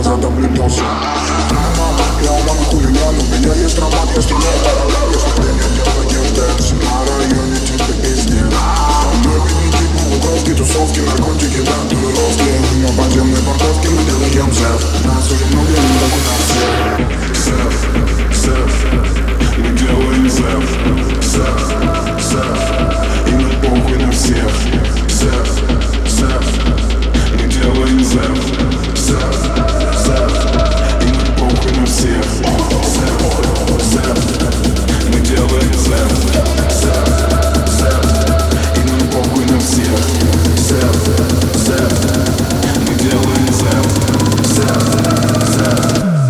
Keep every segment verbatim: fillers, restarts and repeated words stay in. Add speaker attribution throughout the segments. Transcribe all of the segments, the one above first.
Speaker 1: глаза таблетосы. Я у мамы хулиган, у меня есть роман, я стреляю параллель. Если ты не делаешь дэнс, на районе тебе пиздец. Мы бенедикт, мы бровки, тусовки, наркотики, татуировки. На подземной парковке мы делаем зэф. Нас уже много, не так у нас всех. Зэф, зэф, мы делаем зэф. Зэф, зэф, и мы похуй на всех. Зэф, зэф, мы делаем зэф. Зэф, зэф, и мы похуй на всех. Зэф, зэф, мы делаем зэф. Зэф, зэф, и мы похуй на всех. Зэф, зэф, мы делаем зэф. Зэф, зэф.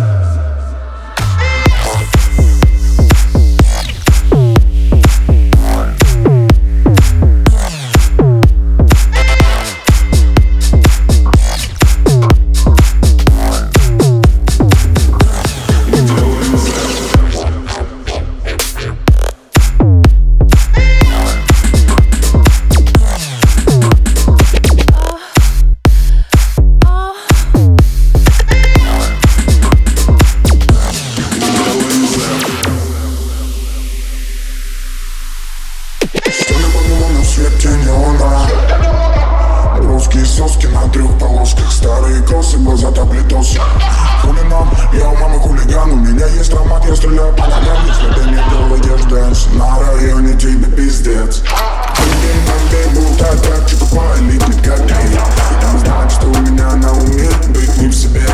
Speaker 1: Русские соски на трех полосках, старые косы, глаза таблетосы. Хулинам, я у мамы хулиган, у меня есть роман, я стреляю по ногам. Если ты не делаешь дэнс, на районе тебе пиздец. Бей, бей, будто так, типа по элитной как ты. И там знать, что у меня на уме, быть не в себе.